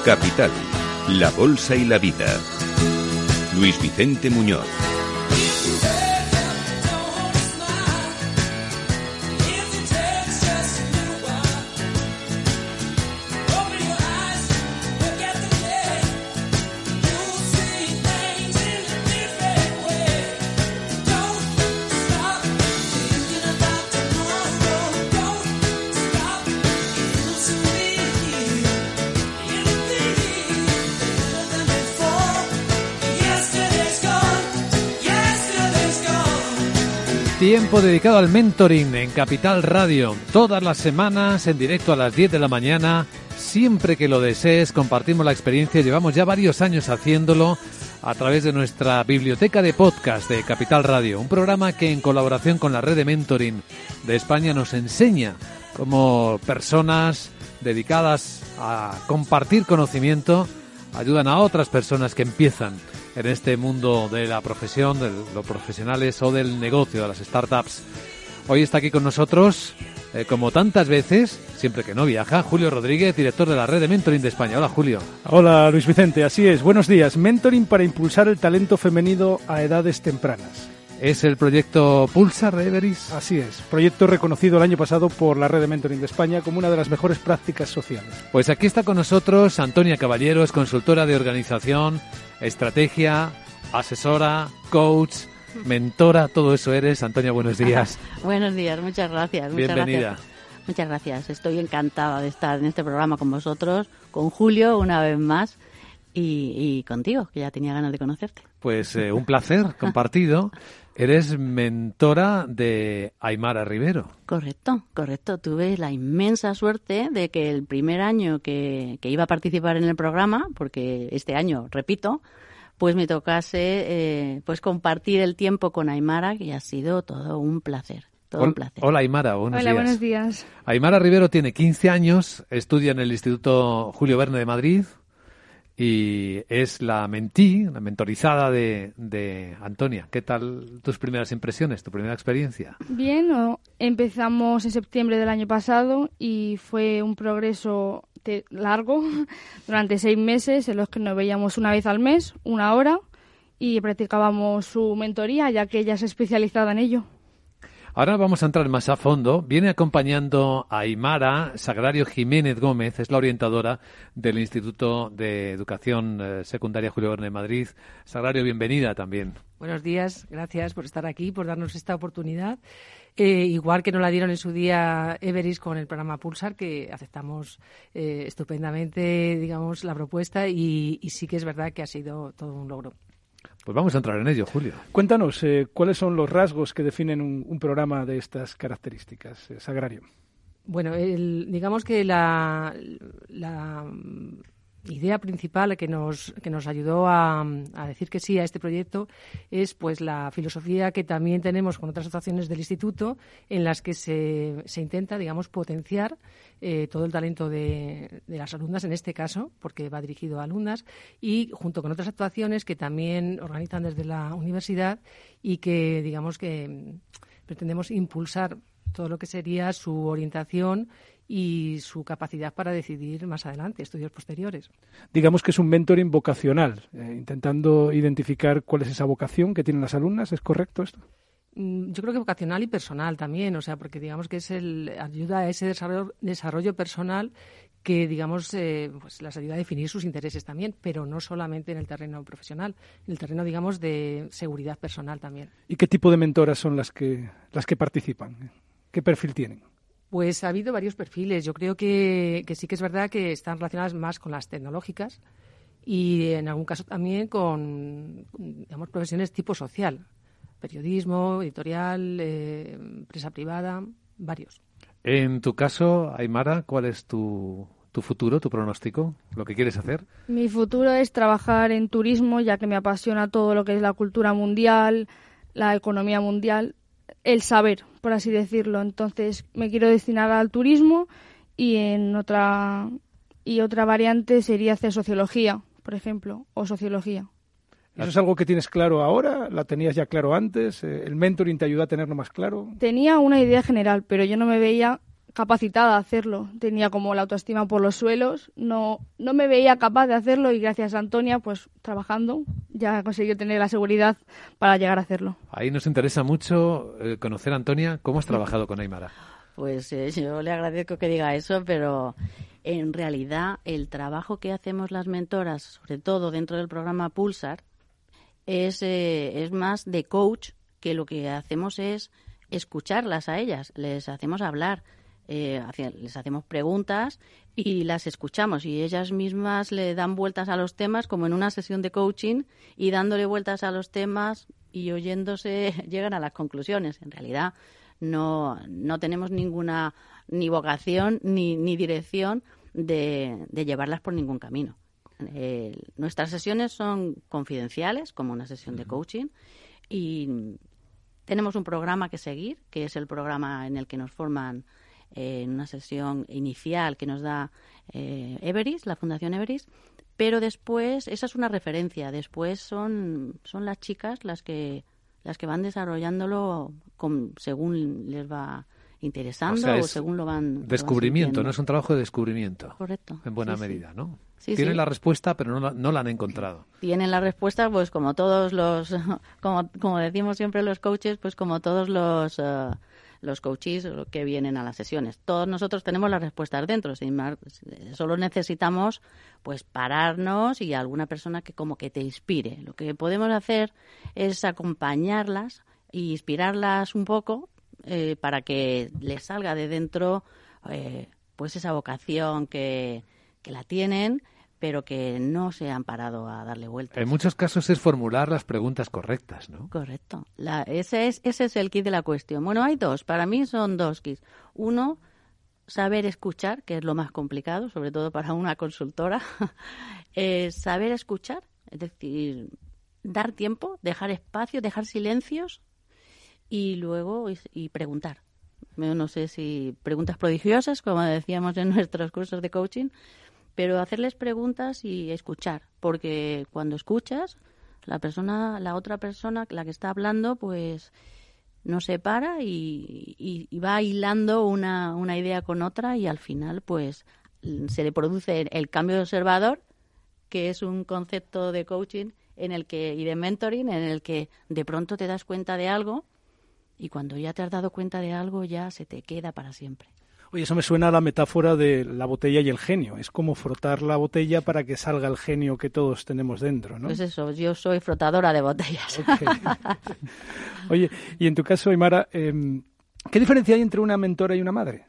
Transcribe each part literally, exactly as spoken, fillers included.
Capital, la bolsa y la vida. Luis Vicente Muñoz. Tiempo dedicado al mentoring en Capital Radio. Todas las semanas, en directo a las diez de la mañana. Siempre que lo desees, compartimos la experiencia. Llevamos ya varios años haciéndolo a través de nuestra biblioteca de podcast de Capital Radio. Un programa que, en colaboración con la red de mentoring de España, nos enseña cómo personas dedicadas a compartir conocimiento ayudan a otras personas que empiezan en este mundo de la profesión, de los profesionales o del negocio, de las startups. Hoy está aquí con nosotros, eh, como tantas veces, siempre que no viaja, Julio Rodríguez, director de la red de mentoring de España. Hola, Julio. Hola, Luis Vicente, así es. Buenos días. Mentoring para impulsar el talento femenino a edades tempranas. ¿Es el proyecto Pulsar de Everis? Así es, proyecto reconocido el año pasado por la red de mentoring de España como una de las mejores prácticas sociales. Pues aquí está con nosotros Antonia Caballero, es consultora de organización, estrategia, asesora, coach, mentora, todo eso eres. Antonia, buenos días. Buenos días, muchas gracias. Muchas Bienvenida. Gracias. Muchas gracias, estoy encantada de estar en este programa con vosotros, con Julio una vez más y, y contigo, que ya tenía ganas de conocerte. Pues eh, un placer compartido. Eres mentora de Aymara Rivero. Correcto, correcto. Tuve la inmensa suerte de que el primer año que, que iba a participar en el programa, porque este año, repito, pues me tocase eh, pues compartir el tiempo con Aymara, que ha sido todo un placer. Todo un placer. Hola, Aymara, buenos Hola, días. buenos días. Aymara Rivero tiene quince años, estudia en el Instituto Julio Verne de Madrid y es la mentí, la mentorizada de, de Antonia. ¿Qué tal tus primeras impresiones, tu primera experiencia? Bien, o- empezamos en septiembre del año pasado y fue un progreso te- largo durante seis meses en los que nos veíamos una vez al mes, una hora, y practicábamos su mentoría, ya que ella es especializada en ello. Ahora vamos a entrar más a fondo. Viene acompañando a Aymara Sagrario Jiménez Gómez, es la orientadora del Instituto de Educación eh, Secundaria Julio Verne de Madrid. Sagrario, bienvenida también. Buenos días, gracias por estar aquí, por darnos esta oportunidad. Eh, igual que nos la dieron en su día Everis con el programa Pulsar, que aceptamos eh, estupendamente, digamos, la propuesta y, y sí que es verdad que ha sido todo un logro. Pues vamos a entrar en ello, Julio. Cuéntanos, eh, ¿cuáles son los rasgos que definen un, un programa de estas características, eh, Sagrario? Bueno, el, digamos que la, la idea principal que nos, que nos ayudó a, a decir que sí a este proyecto es pues la filosofía que también tenemos con otras asociaciones del Instituto en las que se, se intenta, digamos, potenciar eh, todo el talento de, de las alumnas, en este caso, porque va dirigido a alumnas, y junto con otras actuaciones que también organizan desde la universidad y que, digamos, que pretendemos impulsar todo lo que sería su orientación y su capacidad para decidir más adelante, estudios posteriores. Digamos que es un mentoring vocacional, eh, intentando identificar cuál es esa vocación que tienen las alumnas, ¿es correcto esto? Yo creo que vocacional y personal también, o sea, porque digamos que es el ayuda a ese desarrollo, desarrollo personal que, digamos, eh, pues las ayuda a definir sus intereses también, pero no solamente en el terreno profesional, en el terreno, digamos, de seguridad personal también. ¿Y qué tipo de mentoras son las que, las que participan? ¿Qué perfil tienen? Pues ha habido varios perfiles. Yo creo que, que sí que es verdad que están relacionadas más con las tecnológicas y en algún caso también con, digamos, profesiones tipo social. Periodismo, editorial, eh, empresa privada, varios. En tu caso, Aymara, ¿cuál es tu, tu futuro, tu pronóstico, lo que quieres hacer? Mi futuro es trabajar en turismo, ya que me apasiona todo lo que es la cultura mundial, la economía mundial, el saber, por así decirlo. Entonces me quiero destinar al turismo y en otra y otra variante sería hacer sociología, por ejemplo, o sociología. ¿Eso es algo que tienes claro ahora? ¿La tenías ya claro antes? ¿El mentoring te ayuda a tenerlo más claro? Tenía una idea general, pero yo no me veía capacitada a hacerlo. Tenía como la autoestima por los suelos, no, no me veía capaz de hacerlo y gracias a Antonia, pues trabajando, ya he conseguido tener la seguridad para llegar a hacerlo. Ahí nos interesa mucho eh, conocer a Antonia. ¿Cómo has trabajado con Aimara? Pues eh, yo le agradezco que diga eso, pero en realidad el trabajo que hacemos las mentoras, sobre todo dentro del programa Pulsar, es, eh, es más de coach, que lo que hacemos es escucharlas a ellas, les hacemos hablar. Eh, les hacemos preguntas y las escuchamos y ellas mismas le dan vueltas a los temas como en una sesión de coaching y dándole vueltas a los temas y oyéndose llegan a las conclusiones. En realidad no, no tenemos ninguna ni vocación ni, ni dirección de, de llevarlas por ningún camino. Eh, nuestras sesiones son confidenciales como una sesión de coaching y tenemos un programa que seguir, que es el programa en el que nos forman en una sesión inicial que nos da eh, Everis, la Fundación Everis, pero después, esa es una referencia, después son, son las chicas las que las que van desarrollándolo con, según les va interesando o, sea, o según lo van descubrimiento, lo van no es un trabajo de descubrimiento. Correcto. En buena sí, medida, sí. ¿no? Sí, Tienen sí. la respuesta, pero no la, no la han encontrado. Tienen la respuesta, pues como todos los, como, como decimos siempre los coaches, pues como todos los... Uh, los coaches que vienen a las sesiones. Todos nosotros tenemos las respuestas dentro, sin más, solo necesitamos pues pararnos y alguna persona que como que te inspire. Lo que podemos hacer es acompañarlas e inspirarlas un poco eh, para que les salga de dentro eh, pues esa vocación que, que la tienen, pero que no se han parado a darle vueltas. En muchos casos es formular las preguntas correctas, ¿no? Correcto. La, ese, es, ese es el kit de la cuestión. Bueno, hay dos. Para mí son dos kits. Uno, saber escuchar, que es lo más complicado, sobre todo para una consultora. eh, saber escuchar, es decir, dar tiempo, dejar espacio, dejar silencios y luego y, y preguntar. Yo no sé si preguntas prodigiosas, como decíamos en nuestros cursos de coaching, pero hacerles preguntas y escuchar, porque cuando escuchas, la persona, la otra persona, la que está hablando, pues no se para y, y, y va hilando una, una idea con otra y al final, pues se le produce el cambio de observador, que es un concepto de coaching en el que y de mentoring en el que de pronto te das cuenta de algo y cuando ya te has dado cuenta de algo ya se te queda para siempre. Oye, eso me suena a la metáfora de la botella y el genio. Es como frotar la botella para que salga el genio que todos tenemos dentro, ¿no? Pues eso, yo soy frotadora de botellas. Okay. Oye, y en tu caso, Aimara, eh, ¿qué diferencia hay entre una mentora y una madre?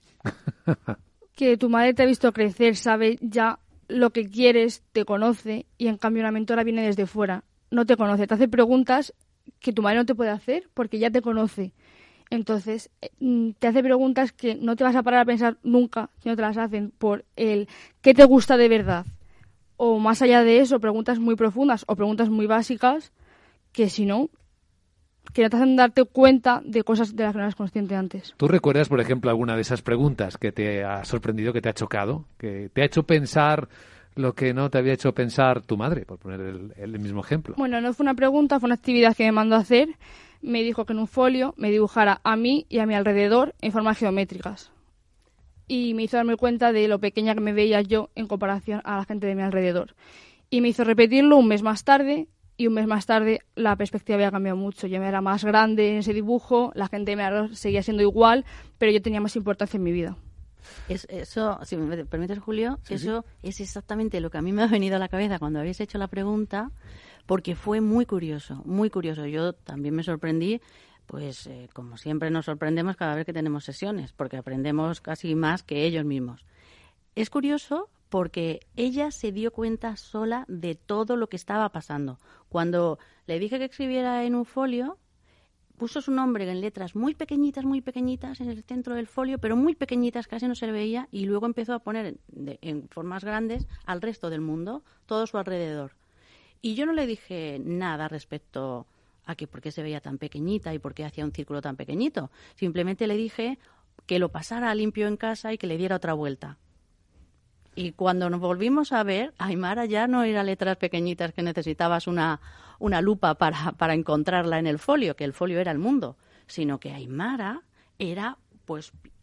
Que tu madre te ha visto crecer, sabe ya lo que quieres, te conoce, y en cambio una mentora viene desde fuera, no te conoce, te hace preguntas que tu madre no te puede hacer porque ya te conoce. Entonces, te hace preguntas que no te vas a parar a pensar nunca si no te las hacen por el ¿qué te gusta de verdad? O más allá de eso, preguntas muy profundas o preguntas muy básicas que si no, que no te hacen darte cuenta de cosas de las que no eras consciente antes. ¿Tú recuerdas, por ejemplo, alguna de esas preguntas que te ha sorprendido, que te ha chocado, que te ha hecho pensar lo que no te había hecho pensar tu madre, por poner el, el mismo ejemplo? Bueno, no fue una pregunta, fue una actividad que me mandó a hacer. Me dijo que en un folio me dibujara a mí y a mi alrededor en formas geométricas. Y me hizo darme cuenta de lo pequeña que me veía yo en comparación a la gente de mi alrededor. Y me hizo repetirlo un mes más tarde, y un mes más tarde la perspectiva había cambiado mucho. Yo me era más grande en ese dibujo, la gente de mi alrededor seguía siendo igual, pero yo tenía más importancia en mi vida. Es, eso, si me permites, Julio, sí, eso sí. es exactamente lo que a mí me ha venido a la cabeza cuando habéis hecho la pregunta, porque fue muy curioso, muy curioso. Yo también me sorprendí, pues eh, como siempre nos sorprendemos cada vez que tenemos sesiones, porque aprendemos casi más que ellos mismos. Es curioso porque ella se dio cuenta sola de todo lo que estaba pasando. Cuando le dije que escribiera en un folio, puso su nombre en letras muy pequeñitas, muy pequeñitas en el centro del folio, pero muy pequeñitas, casi no se le veía, y luego empezó a poner de, en formas grandes al resto del mundo, todo su alrededor. Y yo no le dije nada respecto a que por qué se veía tan pequeñita y por qué hacía un círculo tan pequeñito. Simplemente le dije que lo pasara limpio en casa y que le diera otra vuelta. Y cuando nos volvimos a ver, Aimara ya no era letras pequeñitas que necesitabas una, una lupa para, para encontrarla en el folio, que el folio era el mundo, sino que Aimara era pues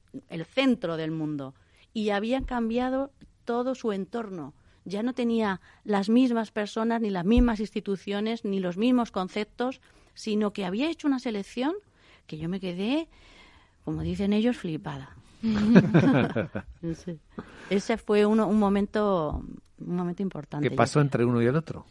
el centro del mundo. Y habían cambiado todo su entorno. Ya no tenía las mismas personas, ni las mismas instituciones, ni los mismos conceptos, sino que había hecho una selección que yo me quedé, como dicen ellos, flipada. ese, ese fue uno, un momento un momento importante. ¿Qué pasó entre uno y el otro,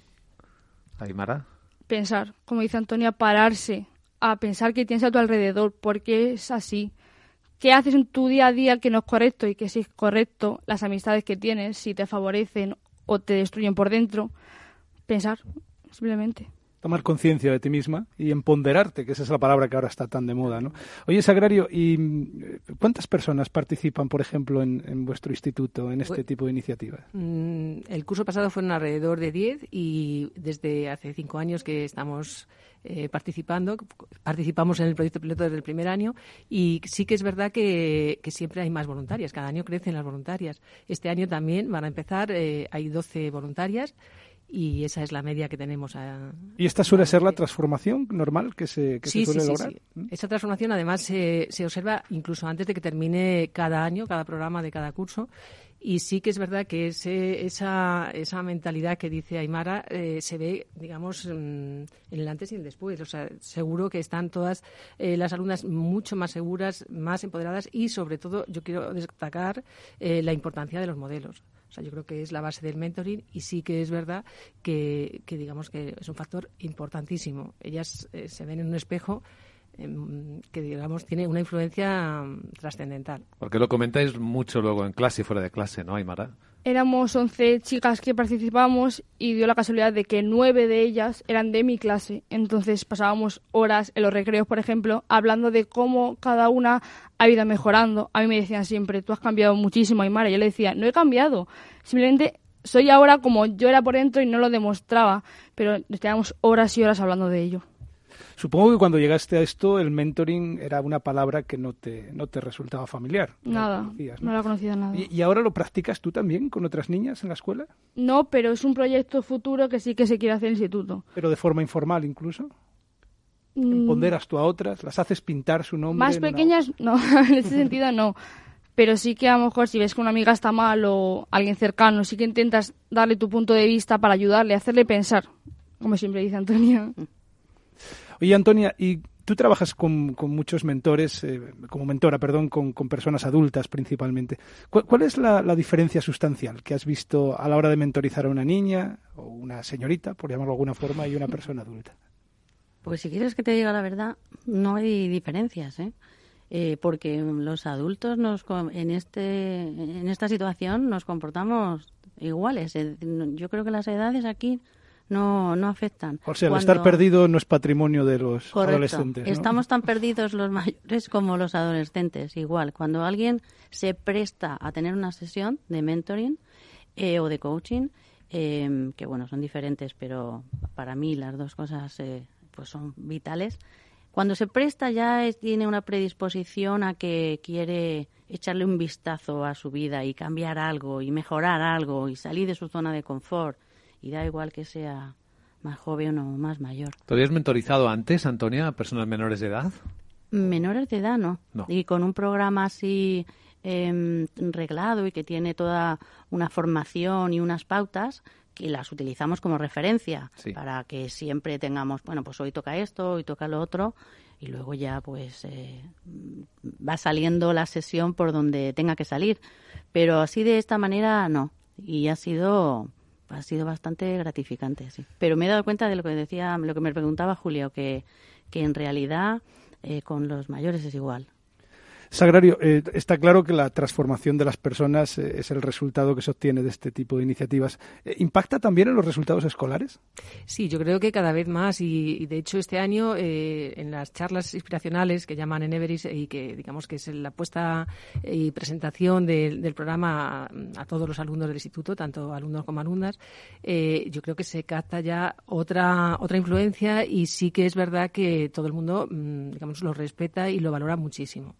Aimara? Pensar, como dice Antonia, pararse a pensar qué tienes a tu alrededor, porque es así. ¿Qué haces en tu día a día que no es correcto y que sí es correcto? Las amistades que tienes, si te favorecen o te destruyen por dentro. Pensar, simplemente. Tomar conciencia de ti misma y empoderarte, que esa es la palabra que ahora está tan de moda, ¿no? Oye, Sagrario, ¿y cuántas personas participan, por ejemplo, en, en vuestro instituto en este pues, tipo de iniciativas? El curso pasado fueron alrededor de diez y desde hace cinco años que estamos eh, participando, participamos en el proyecto piloto desde el primer año y sí que es verdad que, que siempre hay más voluntarias, cada año crecen las voluntarias. Este año también van a empezar, eh, hay doce voluntarias. Y esa es la media que tenemos. A, ¿Y esta suele ser la transformación normal que se, que sí, se suele sí, lograr? Sí, sí. Esa transformación además se, se observa incluso antes de que termine cada año, cada programa de cada curso. Y sí que es verdad que ese, esa, esa mentalidad que dice Aimara eh, se ve, digamos, en el antes y el después. O sea, seguro que están todas eh, las alumnas mucho más seguras, más empoderadas y, sobre todo, yo quiero destacar eh, la importancia de los modelos. O sea, yo creo que es la base del mentoring y sí que es verdad que, que digamos que es un factor importantísimo. Ellas eh, se ven en un espejo eh, que, digamos, tiene una influencia um, trascendental. Porque lo comentáis mucho luego en clase y fuera de clase, ¿no, Aimara? Éramos once chicas que participamos y dio la casualidad de que nueve de ellas eran de mi clase. Entonces pasábamos horas en los recreos, por ejemplo, hablando de cómo cada una ha ido mejorando. A mí me decían siempre, tú has cambiado muchísimo, Aimara. Y yo le decía, no he cambiado. Simplemente soy ahora como yo era por dentro y no lo demostraba. Pero teníamos horas y horas hablando de ello. Supongo que cuando llegaste a esto, el mentoring era una palabra que no te, no te resultaba familiar. Nada, no, conocías, ¿no? no la conocía nada. ¿Y, ¿Y ahora lo practicas tú también con otras niñas en la escuela? No, pero es un proyecto futuro que sí que se quiere hacer en el instituto. ¿Pero de forma informal incluso? Mm. ¿Ponderas tú a otras? ¿Las haces pintar su nombre? Más pequeñas, no, en ese sentido no. Pero sí que a lo mejor si ves que una amiga está mal o alguien cercano, sí que intentas darle tu punto de vista para ayudarle, hacerle pensar, como siempre dice Antonia. Oye, Antonia, y tú trabajas con, con muchos mentores, eh, como mentora, perdón, con, con personas adultas principalmente. ¿Cuál, cuál es la, la diferencia sustancial que has visto a la hora de mentorizar a una niña o una señorita, por llamarlo de alguna forma, y una persona adulta? Pues si quieres que te diga la verdad, no hay diferencias, ¿eh? Eh, porque los adultos nos en este en esta situación nos comportamos iguales. Yo creo que las edades aquí no no afectan. O sea, el Cuando... estar perdido no es patrimonio de los Correcto. adolescentes, ¿no? Estamos tan perdidos los mayores como los adolescentes, igual. Cuando alguien se presta a tener una sesión de mentoring eh, o de coaching, eh, que bueno, son diferentes, pero para mí las dos cosas eh, pues son vitales. Cuando se presta ya es, tiene una predisposición a que quiere echarle un vistazo a su vida y cambiar algo y mejorar algo y salir de su zona de confort. Y da igual que sea más joven o más mayor. ¿Tú habías mentorizado antes, Antonia, a personas menores de edad? Menores de edad, no. no. Y con un programa así eh, reglado y que tiene toda una formación y unas pautas que las utilizamos como referencia sí. para que siempre tengamos, bueno, pues hoy toca esto, hoy toca lo otro y luego ya pues eh, va saliendo la sesión por donde tenga que salir. Pero así de esta manera no. Y ha sido... Ha sido bastante gratificante, sí. Pero me he dado cuenta de lo que decía, lo que me preguntaba Julio, que, que en realidad eh, con los mayores es igual. Sagrario, eh, está claro que la transformación de las personas eh, es el resultado que se obtiene de este tipo de iniciativas. Eh, ¿Impacta también en los resultados escolares? Sí, yo creo que cada vez más y, y de hecho este año eh, en las charlas inspiracionales que llaman en Everest y que digamos que es la puesta y presentación de, del programa a, a todos los alumnos del instituto, tanto alumnos como alumnas, eh, yo creo que se capta ya otra otra influencia y sí que es verdad que todo el mundo mmm, digamos lo respeta y lo valora muchísimo.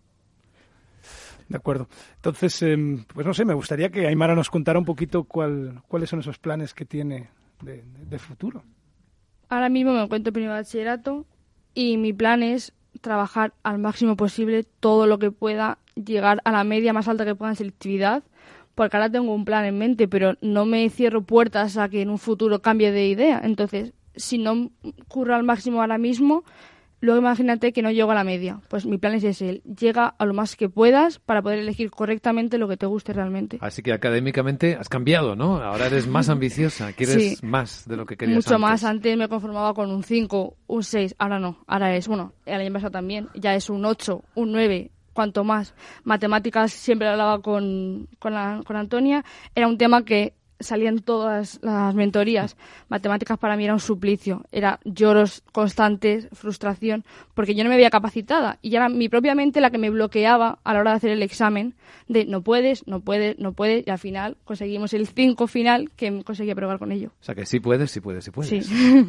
De acuerdo. Entonces, eh, pues no sé, me gustaría que Aimara nos contara un poquito cuál, cuáles son esos planes que tiene de, de, de futuro. Ahora mismo me encuentro en primer bachillerato y mi plan es trabajar al máximo posible todo lo que pueda, llegar a la media más alta que pueda en selectividad, porque ahora tengo un plan en mente, pero no me cierro puertas a que en un futuro cambie de idea. Entonces, si no curro al máximo ahora mismo, luego imagínate que no llego a la media. Pues mi plan es ese, llega a lo más que puedas para poder elegir correctamente lo que te guste realmente. Así que académicamente has cambiado, ¿no? Ahora eres más ambiciosa, quieres sí, más de lo que querías mucho antes. Más, antes me conformaba con un cinco, un seis, ahora no, ahora es, bueno, el año pasado también, ya es un ocho, un nueve, cuanto más. Matemáticas siempre hablaba con, con, la, con Antonia, era un tema que salía en todas las mentorías. Matemáticas para mí era un suplicio, era lloros constantes, frustración, porque yo no me veía capacitada y ya era mi propia mente la que me bloqueaba a la hora de hacer el examen de no puedes, no puedes, no puedes, y al final conseguimos el cinco final que conseguí aprobar con ello. O sea que sí puedes, sí puedes, sí puedes. Sí.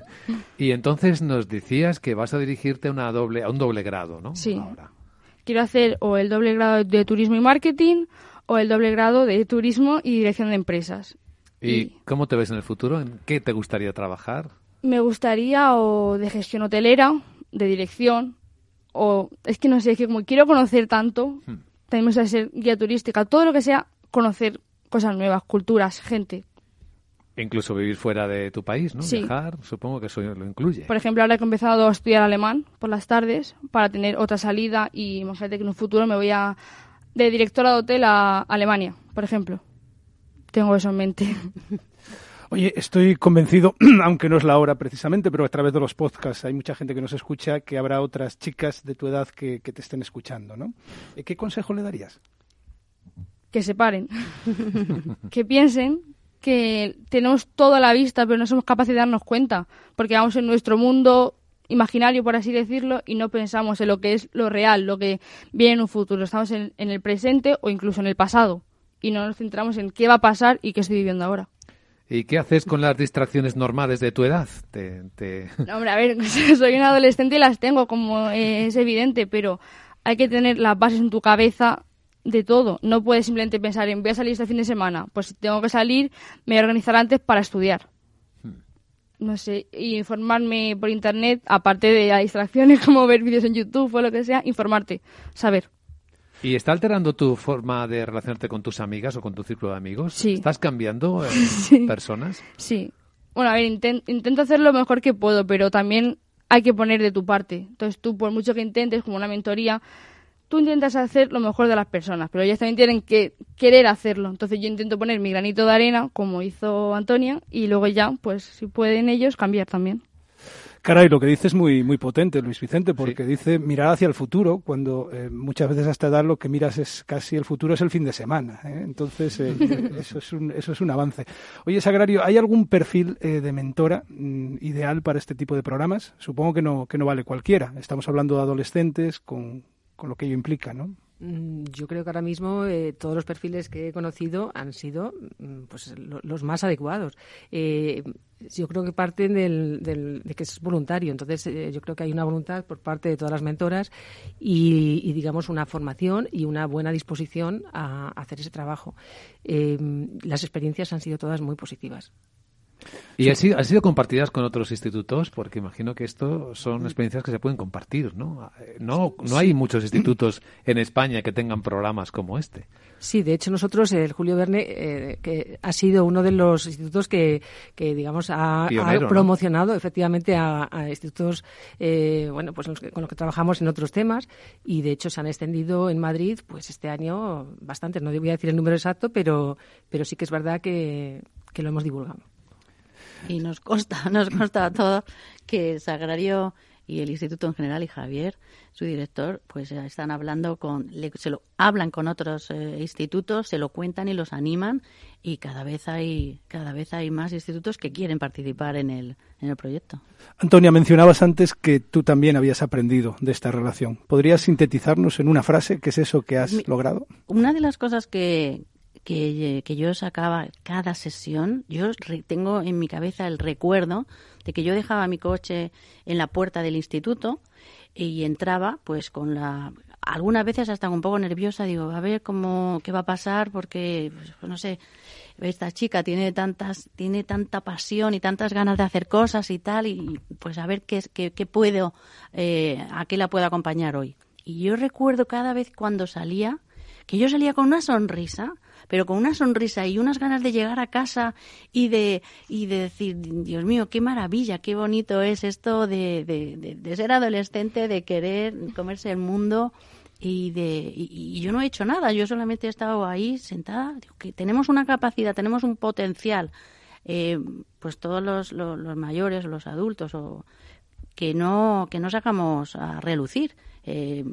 Y entonces nos decías que vas a dirigirte a, una doble, a un doble grado, ¿no? Sí. Ahora. Quiero hacer o el doble grado de turismo y marketing o el doble grado de turismo y dirección de empresas. ¿Y, y cómo te ves en el futuro? ¿En qué te gustaría trabajar? Me gustaría o de gestión hotelera, de dirección, o es que no sé, es que como quiero conocer tanto, hmm. también me gustaría ser guía turística, todo lo que sea conocer cosas nuevas, culturas, gente. Incluso vivir fuera de tu país, ¿no? Sí. Viajar, supongo que eso lo incluye. Por ejemplo, ahora que he empezado a estudiar alemán por las tardes para tener otra salida y imagínate que en un futuro me voy a de directora de hotel a Alemania, por ejemplo. Tengo eso en mente. Oye, estoy convencido, aunque no es la hora precisamente, pero a través de los podcasts hay mucha gente que nos escucha, que habrá otras chicas de tu edad que, que te estén escuchando, ¿no? ¿Qué consejo le darías? Que se paren. Que piensen que tenemos todo a la vista, pero no somos capaces de darnos cuenta, porque vamos en nuestro mundo imaginario, por así decirlo, y no pensamos en lo que es lo real, lo que viene en un futuro. Estamos en, en el presente o incluso en el pasado, y no nos centramos en qué va a pasar y qué estoy viviendo ahora. ¿Y qué haces con las distracciones normales de tu edad? Te, te... No, hombre, a ver, soy una adolescente y las tengo, como es evidente, pero hay que tener las bases en tu cabeza de todo. No puedes simplemente pensar en voy a salir este fin de semana, pues si tengo que salir me voy a organizar antes para estudiar. Hmm. No sé, y informarme por internet, aparte de las distracciones como ver vídeos en YouTube o lo que sea, informarte, saber. ¿Y está alterando tu forma de relacionarte con tus amigas o con tu círculo de amigos? Sí. ¿Estás cambiando eh, sí. personas? Sí. Bueno, a ver, intent- intento hacer lo mejor que puedo, pero también hay que poner de tu parte. Entonces tú, por mucho que intentes, como una mentoría, tú intentas hacer lo mejor de las personas, pero ellas también tienen que querer hacerlo. Entonces yo intento poner mi granito de arena, como hizo Antonia, y luego ya, pues si pueden ellos, cambiar también. Caray, lo que dice es muy muy potente, Luis Vicente, porque sí. dice mirar hacia el futuro, cuando eh, muchas veces a esta edad lo que miras es casi el futuro es el fin de semana, ¿eh? Entonces eh, eso es un eso es un avance. Oye, Sagrario, ¿hay algún perfil eh, de mentora mm, ideal para este tipo de programas? Supongo que no que no vale cualquiera. Estamos hablando de adolescentes con con lo que ello implica, ¿no? Yo creo que ahora mismo eh, todos los perfiles que he conocido han sido pues lo, los más adecuados. Eh, yo creo que parten del, del, de que es voluntario. Entonces, eh, yo creo que hay una voluntad por parte de todas las mentoras y, y digamos, una formación y una buena disposición a, a hacer ese trabajo. Eh, las experiencias han sido todas muy positivas. ¿Y han sido, han sido compartidas con otros institutos? Porque imagino que esto son experiencias que se pueden compartir, ¿no? No, no hay muchos institutos en España que tengan programas como este. Sí, de hecho nosotros, el Julio Verne, eh, que ha sido uno de los institutos que, que digamos, ha, Pionero, ha promocionado, ¿no? Efectivamente a, a institutos, eh, bueno, pues los que, con los que trabajamos en otros temas, y de hecho se han extendido en Madrid, pues este año bastantes. No voy a decir el número exacto, pero, pero sí que es verdad que, que lo hemos divulgado. Y nos consta, nos consta a todos que Sagrario y el Instituto en general y Javier, su director, pues están hablando con, le, se lo hablan con otros eh, institutos, se lo cuentan y los animan, y cada vez hay, cada vez hay más institutos que quieren participar en el, en el proyecto. Antonia, mencionabas antes que tú también habías aprendido de esta relación. ¿Podrías sintetizarnos en una frase qué es eso que has Mi, logrado? Una de las cosas que Que, que yo sacaba cada sesión, yo re, tengo en mi cabeza el recuerdo de que yo dejaba mi coche en la puerta del instituto y entraba pues con la algunas veces hasta un poco nerviosa, digo, a ver cómo, qué va a pasar, porque, pues, no sé, esta chica tiene tantas, tiene tanta pasión y tantas ganas de hacer cosas y tal, y pues a ver qué, qué, qué puedo, eh, a qué la puedo acompañar hoy. Y yo recuerdo cada vez cuando salía, que yo salía con una sonrisa, pero con una sonrisa y unas ganas de llegar a casa y de y de decir, Dios mío, qué maravilla, qué bonito es esto de, de, de, de ser adolescente, de querer comerse el mundo y de y, y yo no he hecho nada, yo solamente he estado ahí sentada. Digo, que tenemos una capacidad, tenemos un potencial, eh, pues todos los, los, los mayores, los adultos, o que no que no sacamos a relucir. Eh,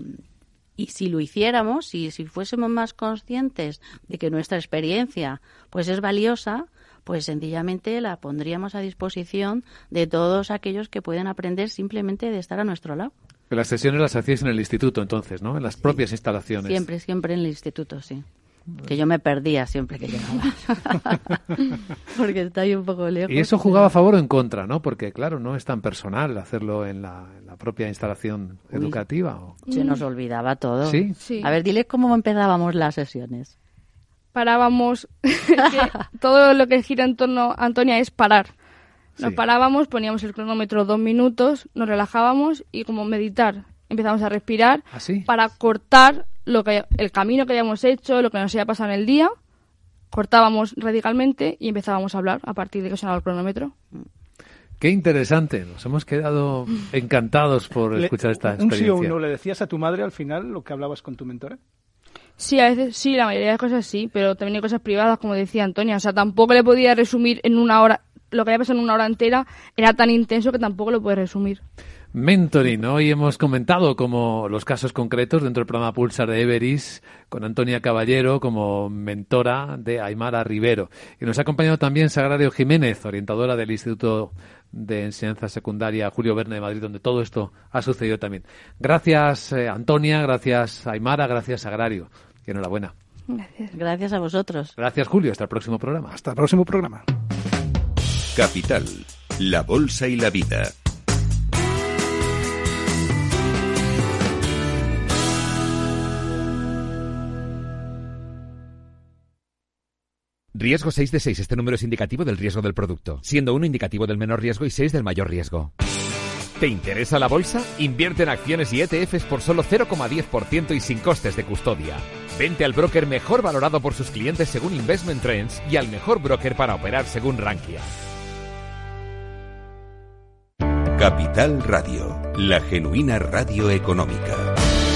Y si lo hiciéramos, si, si fuésemos más conscientes de que nuestra experiencia pues es valiosa, pues sencillamente la pondríamos a disposición de todos aquellos que pueden aprender simplemente de estar a nuestro lado. Las sesiones las hacíais en el instituto entonces, ¿no? En las propias instalaciones. Siempre, siempre en el instituto, sí. Que yo me perdía siempre que llegaba. Porque está ahí un poco lejos. Y eso jugaba a favor o en contra, ¿no? Porque, claro, no es tan personal hacerlo en la, en la propia instalación Uy, educativa. ¿O? Se nos olvidaba todo. ¿Sí? Sí. A ver, dile cómo empezábamos las sesiones. Parábamos, que todo lo que gira en torno a Antonia es parar. Nos sí. parábamos, poníamos el cronómetro dos minutos, nos relajábamos y como meditar. Empezamos a respirar ¿Ah, sí? para cortar lo que el camino que habíamos hecho, lo que nos había pasado en el día, cortábamos radicalmente y empezábamos a hablar a partir de que sonaba el cronómetro. Qué interesante, nos hemos quedado encantados por le, escuchar esta experiencia. Un sí o un no, ¿le decías a tu madre al final lo que hablabas con tu mentora? Sí, a veces sí, la mayoría de cosas sí, pero también hay cosas privadas, como decía Antonia. O sea, tampoco le podía resumir en una hora, lo que había pasado en una hora entera era tan intenso que tampoco lo puede resumir. Mentoring, hoy hemos comentado como los casos concretos dentro del programa Pulsar de Everis con Antonia Caballero como mentora de Aymara Rivero. Y nos ha acompañado también Sagrario Jiménez, orientadora del Instituto de Enseñanza Secundaria Julio Verne de Madrid, donde todo esto ha sucedido también. Gracias eh, Antonia, gracias Aymara, gracias Sagrario. Y enhorabuena. Gracias. Gracias a vosotros. Gracias Julio, hasta el próximo programa. Hasta el próximo programa. Capital, la bolsa y la vida. Riesgo seis de seis. Este número es indicativo del riesgo del producto, siendo uno indicativo del menor riesgo y seis del mayor riesgo. ¿Te interesa la bolsa? Invierte en acciones y E T Fs por solo cero coma diez por ciento y sin costes de custodia. Vente al broker mejor valorado por sus clientes según Investment Trends y al mejor broker para operar según Rankia. Capital Radio, la genuina radio económica.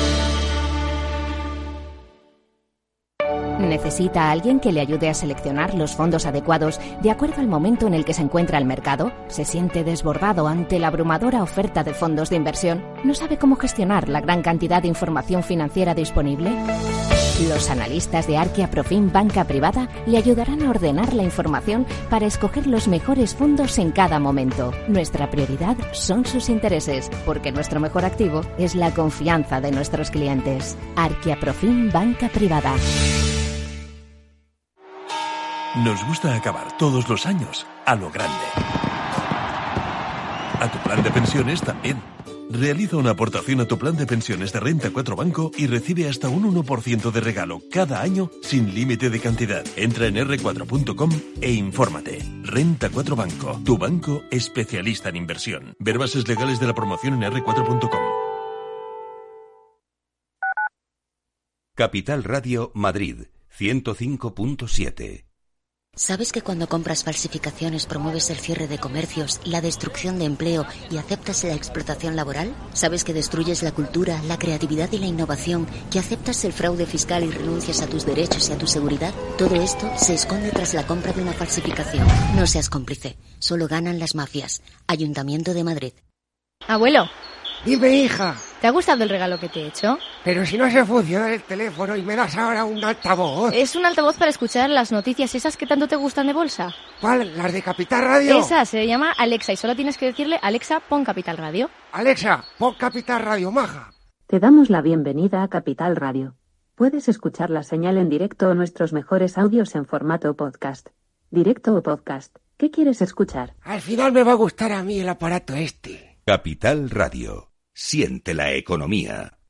¿Necesita a alguien que le ayude a seleccionar los fondos adecuados de acuerdo al momento en el que se encuentra el mercado? ¿Se siente desbordado ante la abrumadora oferta de fondos de inversión? ¿No sabe cómo gestionar la gran cantidad de información financiera disponible? Los analistas de Arkia Profim Banca Privada le ayudarán a ordenar la información para escoger los mejores fondos en cada momento. Nuestra prioridad son sus intereses, porque nuestro mejor activo es la confianza de nuestros clientes. Arkia Profim Banca Privada. Nos gusta acabar todos los años a lo grande. A tu plan de pensiones también. Realiza una aportación a tu plan de pensiones de Renta cuatro Banco y recibe hasta un uno por ciento de regalo cada año sin límite de cantidad. Entra en erre cuatro punto com e infórmate. Renta cuatro Banco, tu banco especialista en inversión. Ver bases legales de la promoción en erre cuatro punto com. Capital Radio Madrid, ciento cinco punto siete. ¿Sabes que cuando compras falsificaciones promueves el cierre de comercios, la destrucción de empleo y aceptas la explotación laboral? ¿Sabes que destruyes la cultura, la creatividad y la innovación, que aceptas el fraude fiscal y renuncias a tus derechos y a tu seguridad? Todo esto se esconde tras la compra de una falsificación. No seas cómplice. Solo ganan las mafias. Ayuntamiento de Madrid. Abuelo. Dime, hija. ¿Te ha gustado el regalo que te he hecho? Pero si no se funciona el teléfono y me das ahora un altavoz. Es un altavoz para escuchar las noticias esas que tanto te gustan de bolsa. ¿Cuál? ¿Las de Capital Radio? Esa se llama Alexa y solo tienes que decirle Alexa, pon Capital Radio. Alexa, pon Capital Radio, maja. Te damos la bienvenida a Capital Radio. Puedes escuchar la señal en directo o nuestros mejores audios en formato podcast. Directo o podcast. ¿Qué quieres escuchar? Al final me va a gustar a mí el aparato este. Capital Radio. Siente la economía.